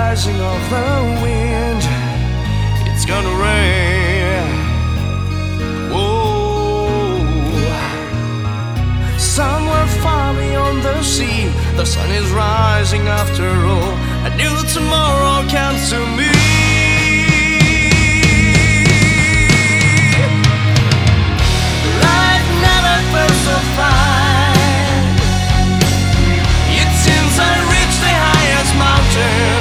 rising of the wind. It's gonna rain. Whoa. Somewhere far beyond the sea, the sun is rising after all. A new tomorrow comes to me. Life never felt so fine. It seems I reached the highest mountain.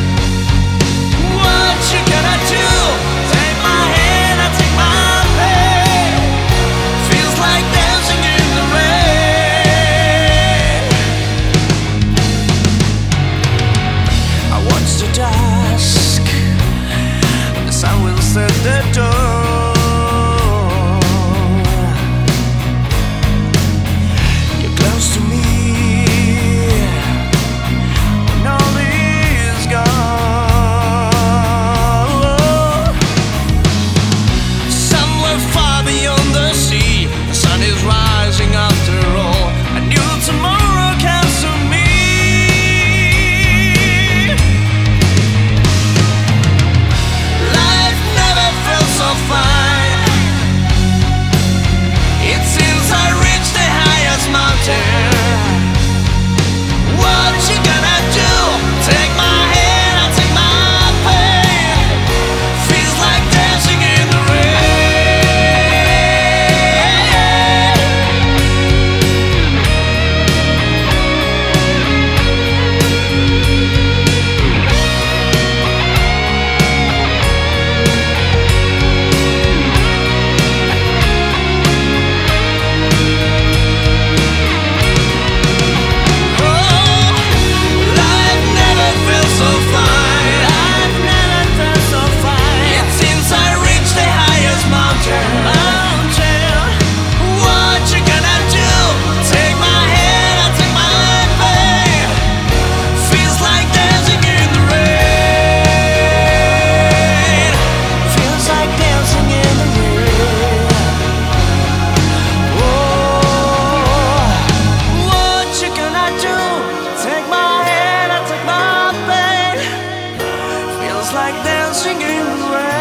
What you gonna do? Take my hand, I take my pain. Feels like dancing in the rain. I watch the dusk. The sun will set the dawn. You're close to me. When all is gone. Somewhere far beyond the sea, the sun is rising after all. A new tomorrow comes to me. Life never felt so fine. It seems I reached the highest mountain. What you gonna do? Take my hand, I take my pain. Feels like dancing in the Life never felt so fine. Life never felt so fine. It seems I reached the highest mountain. What you gonna do? Take my hand, I take my pain. Feels like dancing in the rain. Feels like dancing in the rain. Whoa. What you gonna do? Take my hand, I take my pain. Feels like dancing in the rain.